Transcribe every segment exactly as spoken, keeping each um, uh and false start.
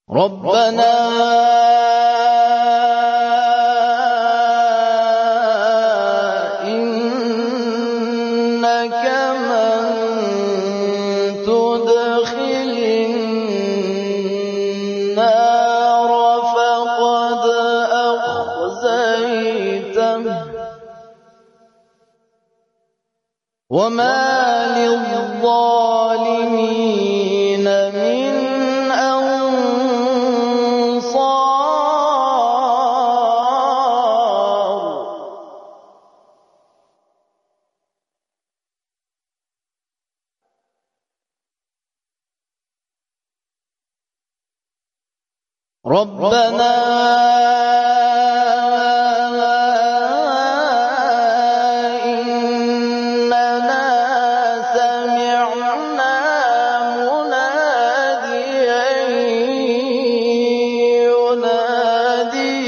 ربنا إنك من تدخل النار فقد أخزيته وما للظالمين من ربنا إننا سمعنا مناديا ينادي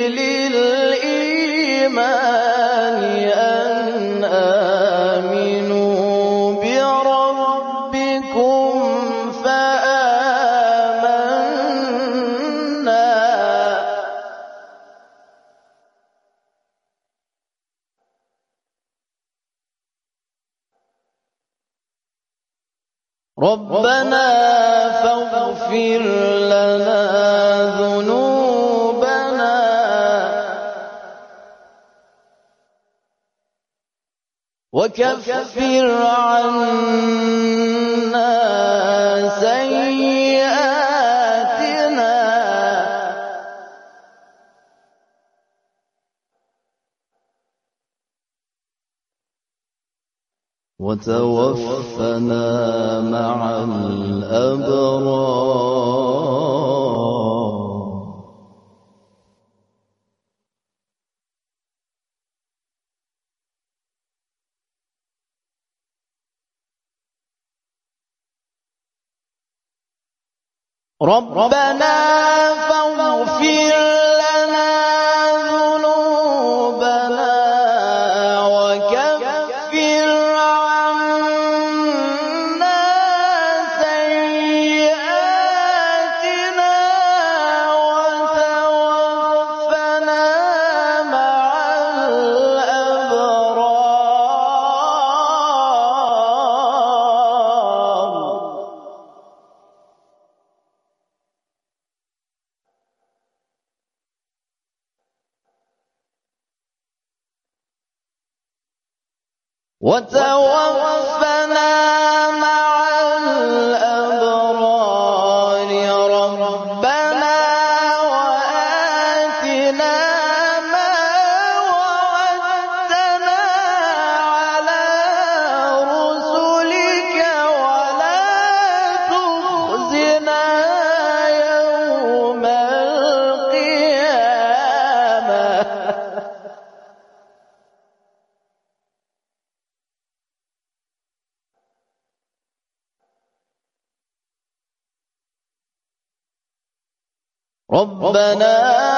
للإيمان أن آمنوا بربكم ربنا فاغفر لنا ذنوبنا وكفر عنا سيئاتنا وتوفنا مع الأبرار. ربنا فاغفر لنا ذنوبنا وكفر عنا سيئاتنا وتوفنا مع الأبرار. وتوفنا مع الأبرار. ربنا وآتنا ما وعدتنا على رسلك ولا تخزنا يوم القيامة. ربنا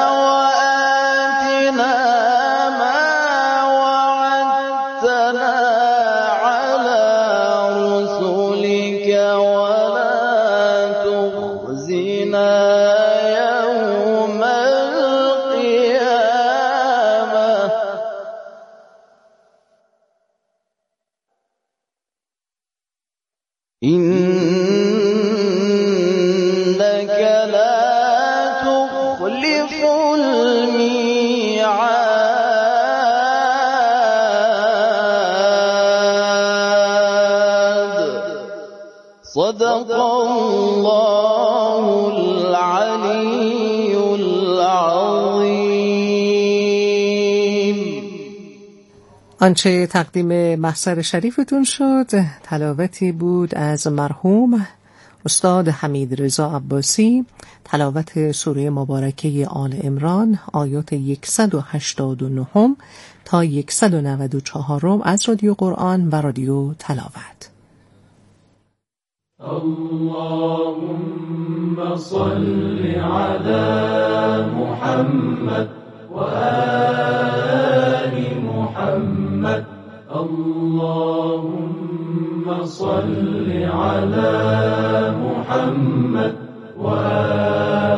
وآتنا ما وعدتنا على رسلك ولا تخزنا يوم القيامة. إنك لا تخلف الميعاد. صدق الله العلي العظيم. آنچه تقدیم محضر شریفتون شد تلاوتی بود از مرحوم استاد حمید رضا عباسی، تلاوت سوره مبارکه آل عمران آیات صد و هشتاد و نه تا صد و نود و چهار از رادیو قرآن و رادیو تلاوت. اللهم صل على محمد و آل محمد. اللهم صل على محمد و آل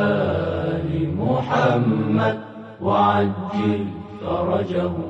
وعجل فرجهم.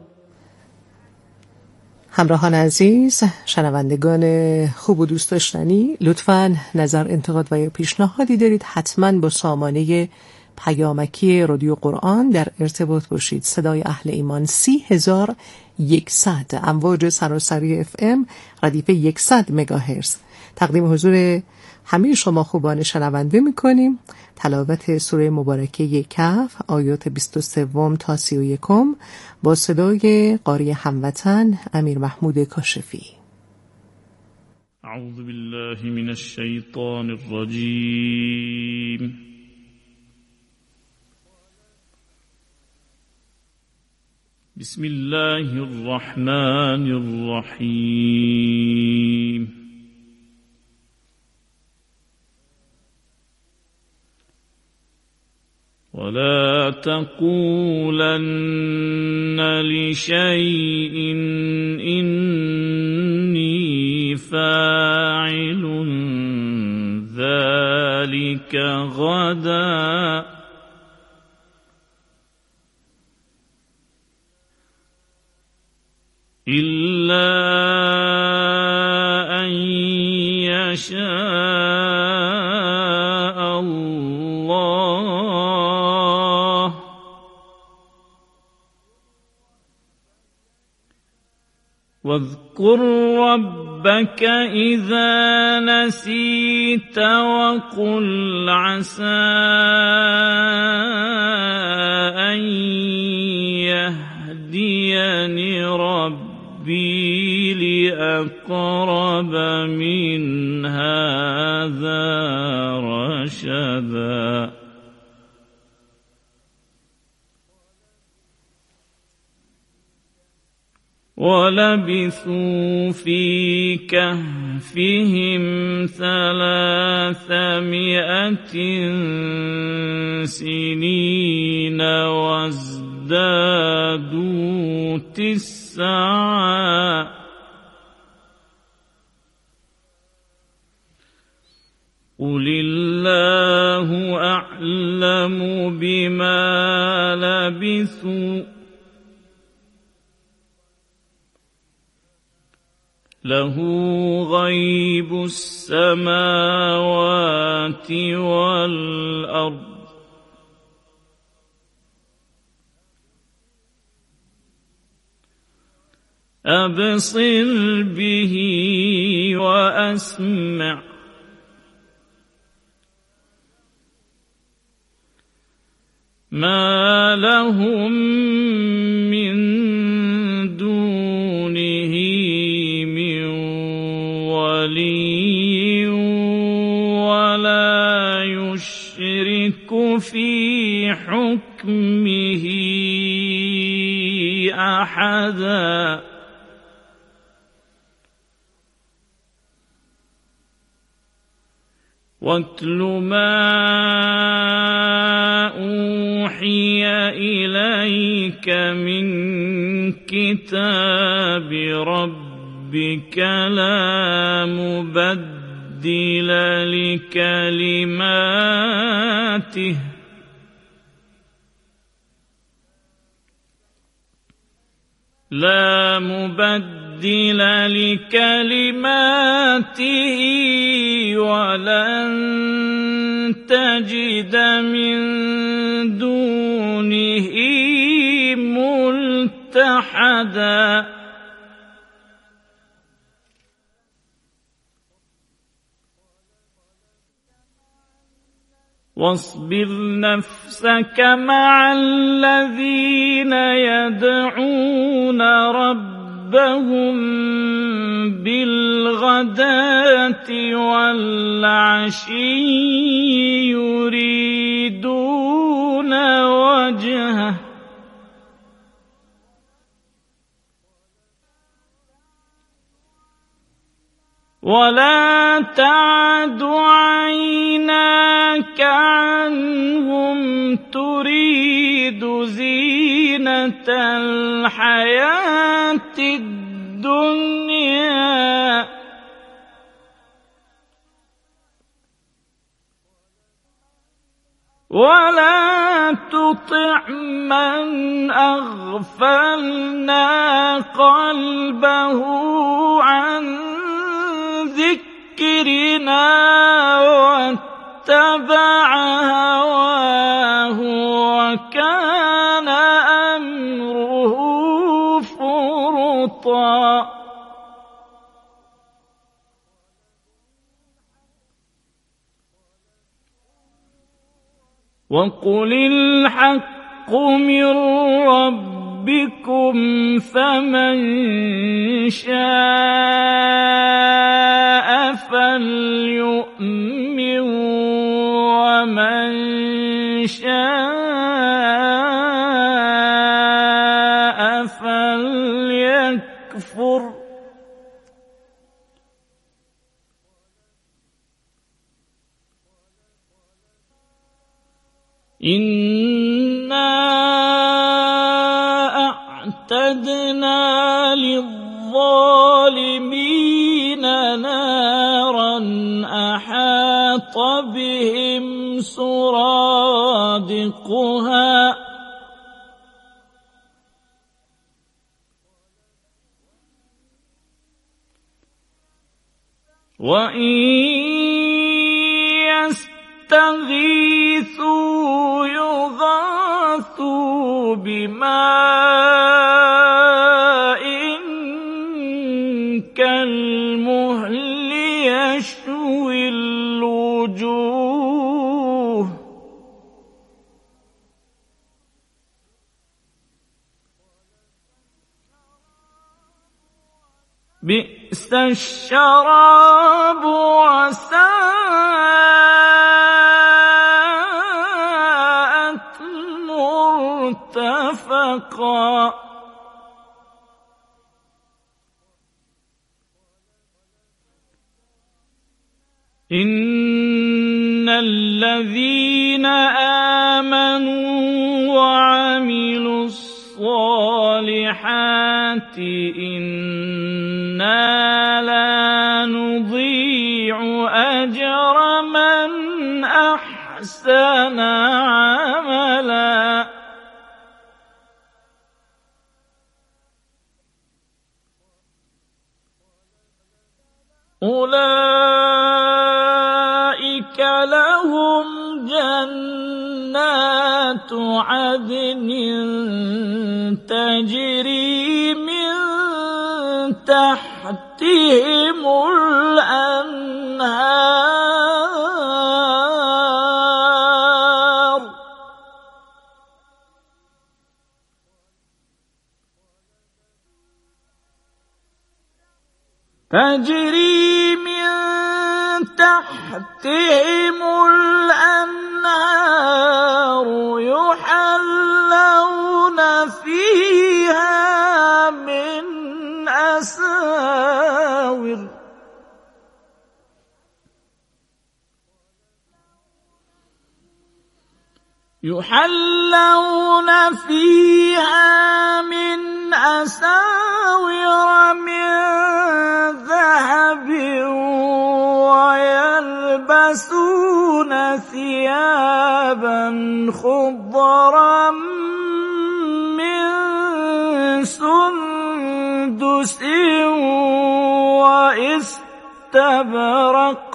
همراهان عزیز، شنوندگان خوب و دوست داشتنی، لطفاً نظر، انتقاد و یا پیشنهادی دارید حتماً با سامانه پیامکی رادیو قرآن در ارتباط باشید. صدای اهل ایمان سی هزار و یکصد، امواج سراسری اف ام، ردیف صد مگاهرتز. تقدیم حضور همه شما خوبان شنونده میکنیم. تلاوت سوره مبارکه کهف آیات بیست و سه تا سی و یک با صدای قاری هموطن امیر محمود کاشفی. اعوذ بالله من الشیطان الرجیم. بسم الله الرحمن الرحیم. ولا تقولن لشيء إني فاعل ذلك غدا إلا أن يشاء الله واذكر ربك إذا نسيت وقل عسى أن يهديني ربي لأقرب من هذا رشدا ولبثوا في كهفهم ثلاثمائة سنين وازدادوا تسعا قل الله أعلم بما لبثوا له غيب السماوات والأرض أبصر به وأسمع ما لهم من دونه من ولي ولا يشرك في حكمه أحدا واتل ما أوحي إليك من كتاب ربك لا مبدل لكلماته لا مبدل لكلماته ولن تجد من دونه ملتحدا واصبر نفسك مع الذين يدعون ربهم بالغداة والعشي يريدون وجهه ولا تعد عيناك عنهم تريد زينة الحياة الدنيا ولا تطع من أغفلنا قلبه عن ذكرنا واتبع هواه وكان أمره فرطا وقل الحق من ربكم فمن شاء فليؤمن ومن شاء فليكفر إنا أعتدنا للظالمين نارا أحاط بهم سرادقها وإن يستغيثوا يغاثوا بماء كالمهل يشوي الوجوه بئس الشراب وساءت مرتفقا إن الذين آمنوا وعملوا الصالحات إنا لا نضيع أجر من أحسن عملا أولئك لهم جنات عدن تجري من تحتهم الأنهار تجري من تحتهم الأنهار يحلون فيها من أساور يحلون فيها من أساور من ذهب ويلبسون ثيابا خضرا من سندس واستبرق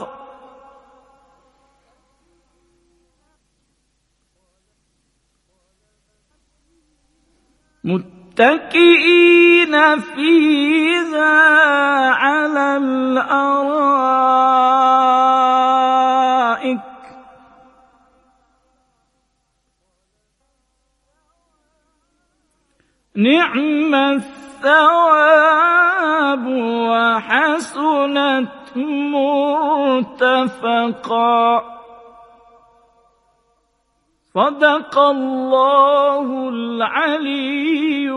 متكئين فيها على الأرائك نعم الثواب وحسنت مرتفقا صدق الله العلی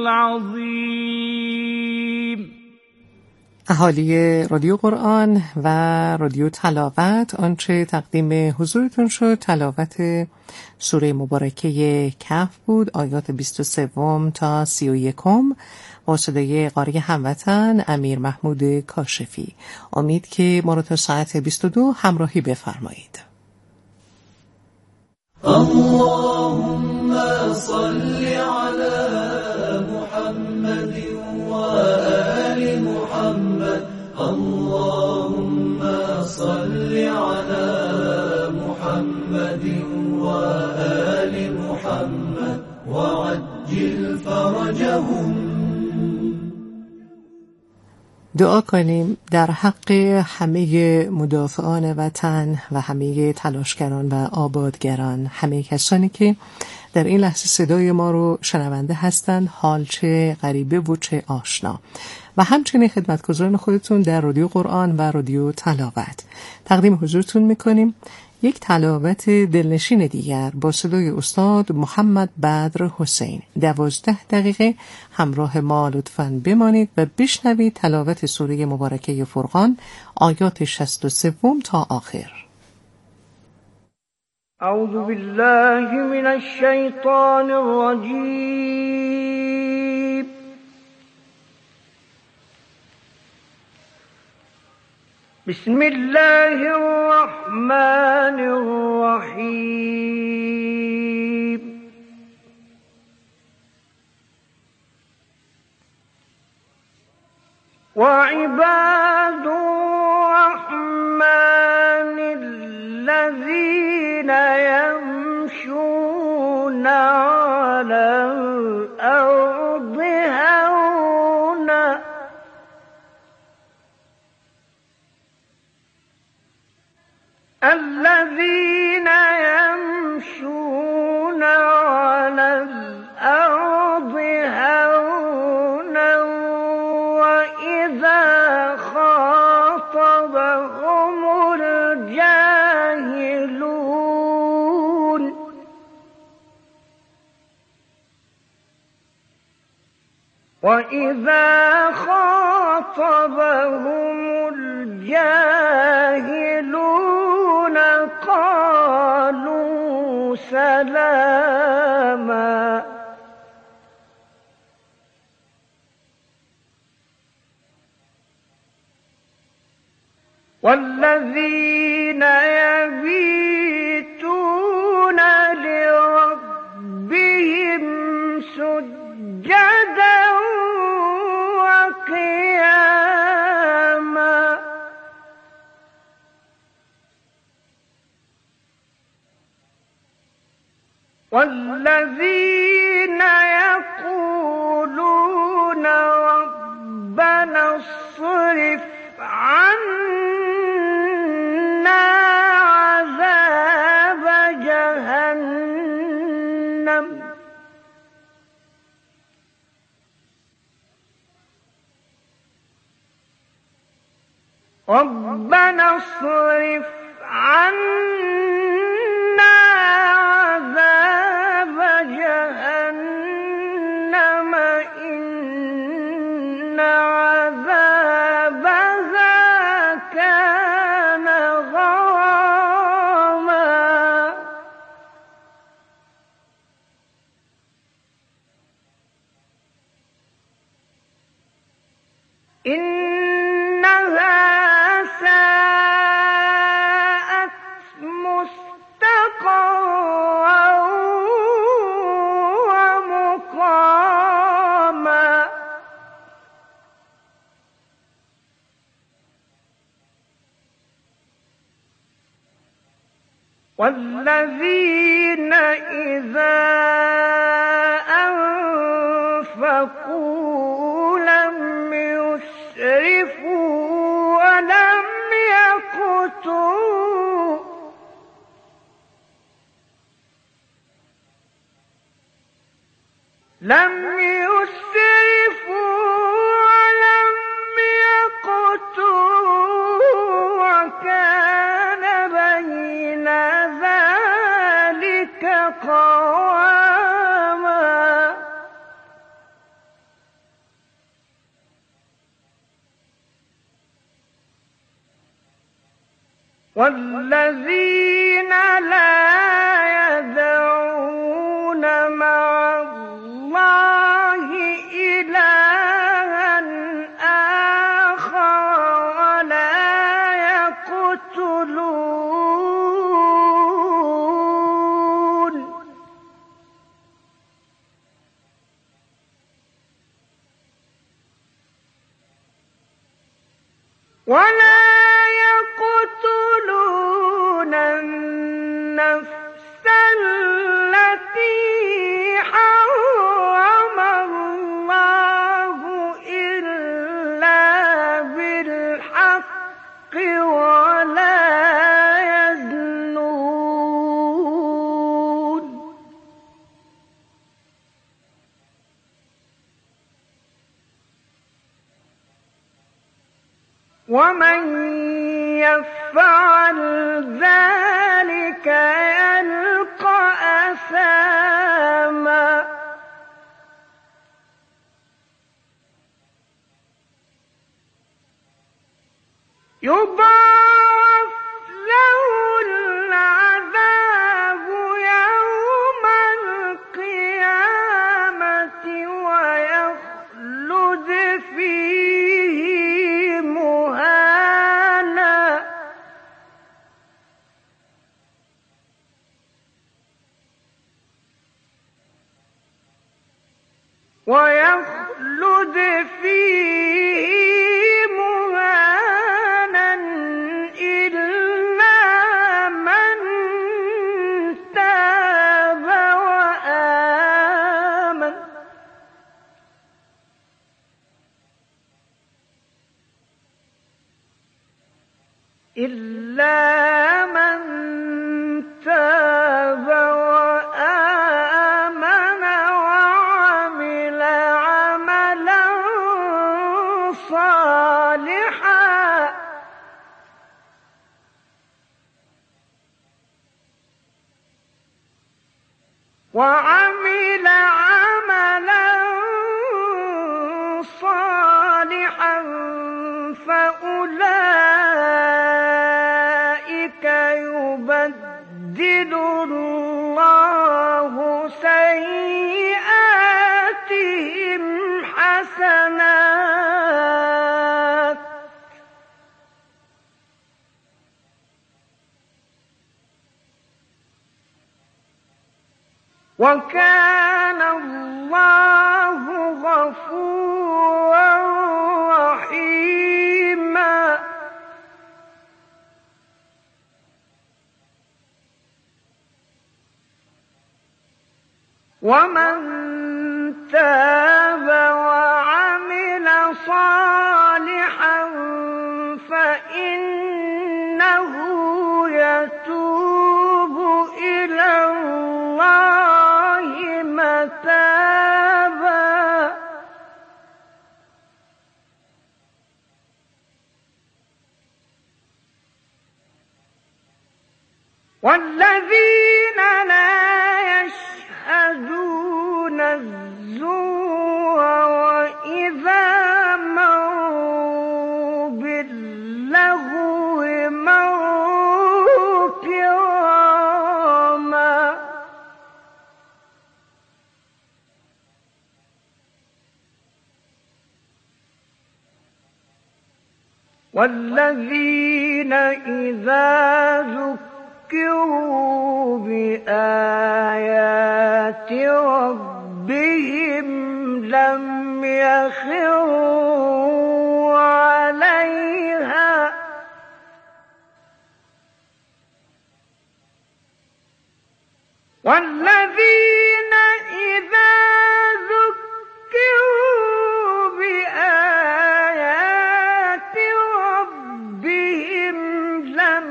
العظیم. اهالی رادیو قرآن و رادیو تلاوت، آنچه تقدیم حضورتون شد تلاوت سوره مبارکه کهف بود، آیات بیست و سه تا سی و یک با صدای قاری هموطن امیر محمود کاشفی. امید که ما رو تا ساعت بیست و دو همراهی بفرمایید. الله صل على محمد وآل محمد اللهم صل على محمد وآل محمد وعجل فرجهم. دعا کنیم در حق همه مدافعان وطن و همه تلاشگران و آبادگران، همه کسانی که در این لحظه صدای ما رو شنونده هستند، حال چه غریبه و چه آشنا، و همچنین خدمتگزاران خودتون در رادیو قرآن و رادیو تلاوت. تقدیم حضورتون میکنیم یک تلاوت دلنشین دیگر با صدای استاد محمد بدر حسین. دوازده دقیقه همراه ما لطفاً بمانید و بشنوید تلاوت سوره مبارکه فرقان، آیات شصت و سه تا آخر. اعوذ بالله من الشیطان الرجیم. بسم الله الرحمن الرحیم. وعباد الرحمن الذين يمشون على الأرض هونا الذين يمشون على الأرض هونا وإذا خاطبهم الجاهلون وإذا خاطبهم الجاهلون قالوا سلاما والذين يبيتون لربهم سجدا وقياما والذين يقولون ربنا اصرف عنا عذاب جهنم ربنا اصرف عنا عذاب جهنم إن عذابها كان غراما إنها ساءت مستقرا ومقاما والذين إذا أنفقوا لم يسرفوا ولم يقتروا لم يسرفوا ولم يقتروا وكان بين ذلك قواما والذين لا يدعون مع الله إلها آخر ولا يقتلون ويخلد فيه مهانا إلا من تاب وآمن إلا من تاب وآمن وعمل عملا صالحا وعمل عملا صالحا فأولئك يبدل الله سيئاتهم حسنات وكان الله غفورا رحيما ومن تاب وعمل صالحا فإنه يتوب إلى الله متابا والذين لا يشهدون الزور وإذا مروا باللغو مروا كراما والذين إذا ذكروا بآيات ربهم لم يخروا عليها والذين إذا ذكروا بآيات ربهم لم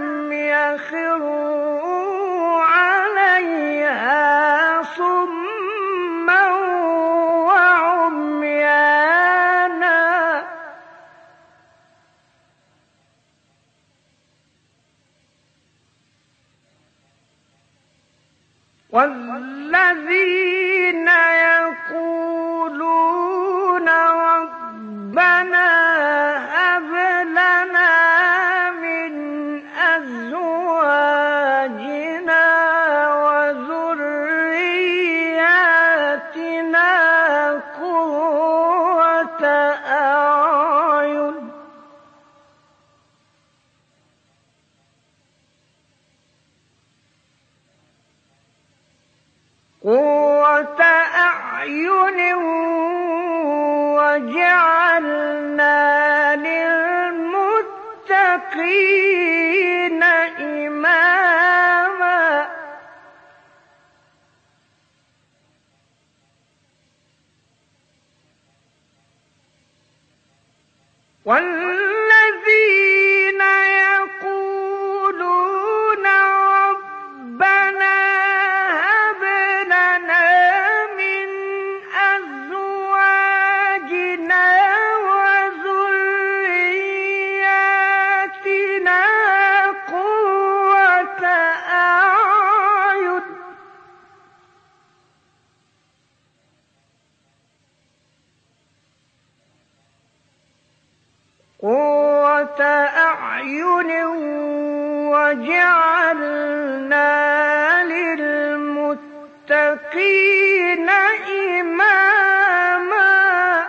يخروا عليها صما وعميانا والذين يقولون ربنا هب لنا من أزواجنا وذرياتنا قرة أعين قرة أعين وجعلنا للمتقين إماما والذين يقولون ربنا هب لنا من أزواجنا وذرياتنا قرة أعين قرة أعين وجعلنا للمتقين إماما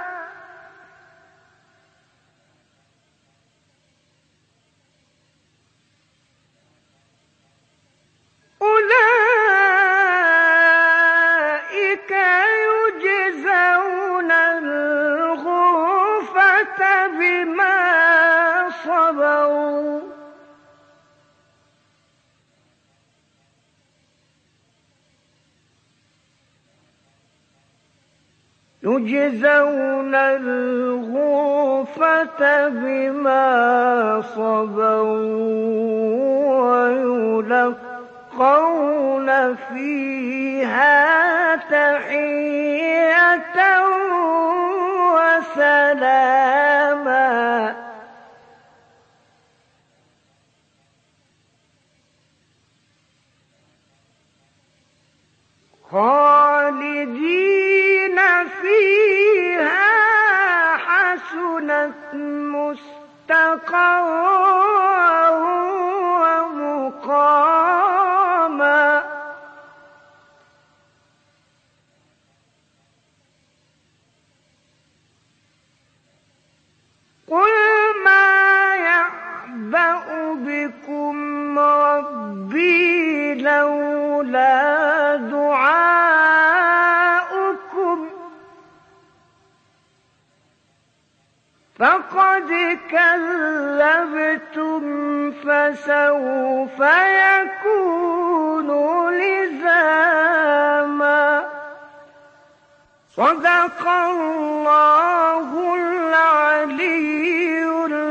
أولئك يجزون يجزون الغرفة بما صبروا ويلقون فيها تحية وسلاما خالدين فيها حسنت مستقرا ومقاما قل ما يعبأ بكم ربي لولا دعاؤكم فقد كذبتم فسوف يكون لزاما صدق الله العلي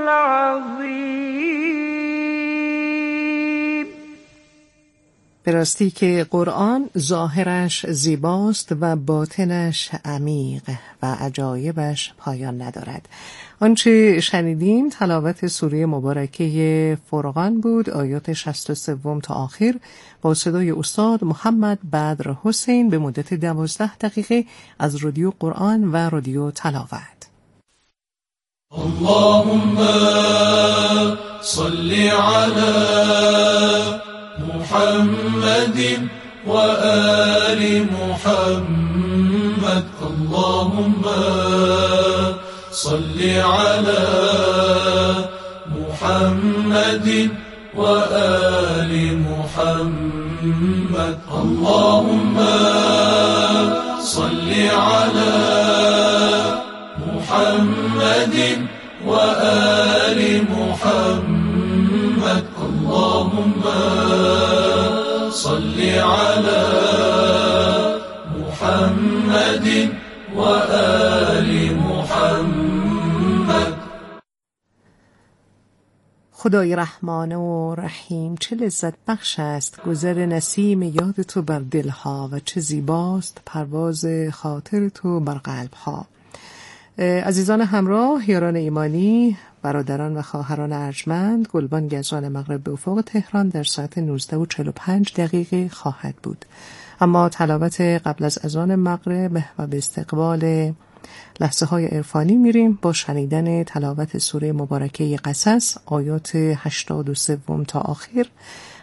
العظیم. به راستی که قرآن ظاهرش زیباست و باطنش عمیق و عجایبش پایان ندارد. آنچه شنیدیم تلاوت سوره مبارکه فرقان بود، آیات شصت و سه تا آخر با صدای استاد محمد بدر حسین به مدت دوازده دقیقه از رادیو قرآن و رادیو تلاوت. اللهم صل على محمد وآل محمد اللهم صل على محمد وآل محمد اللهم صل على محمد وآل محمد اللهم صل على محمد وآل محمد. خدای رحمان و رحیم، چه لذت بخش است گذر نسیم یاد تو بر دلها و چه زیباست پرواز خاطر تو بر قلبها. عزیزان همراه، یاران ایمانی، برادران و خواهران ارجمند، گلبان گزان مغرب به افق تهران در ساعت نوزده و چهل و پنج دقیقه خواهد بود. اما تلاوت قبل از اذان مغرب و به استقبال لحظه های عرفانی میریم با شنیدن تلاوت سوره مبارکه قصص، آیات هشتاد و سه تا آخر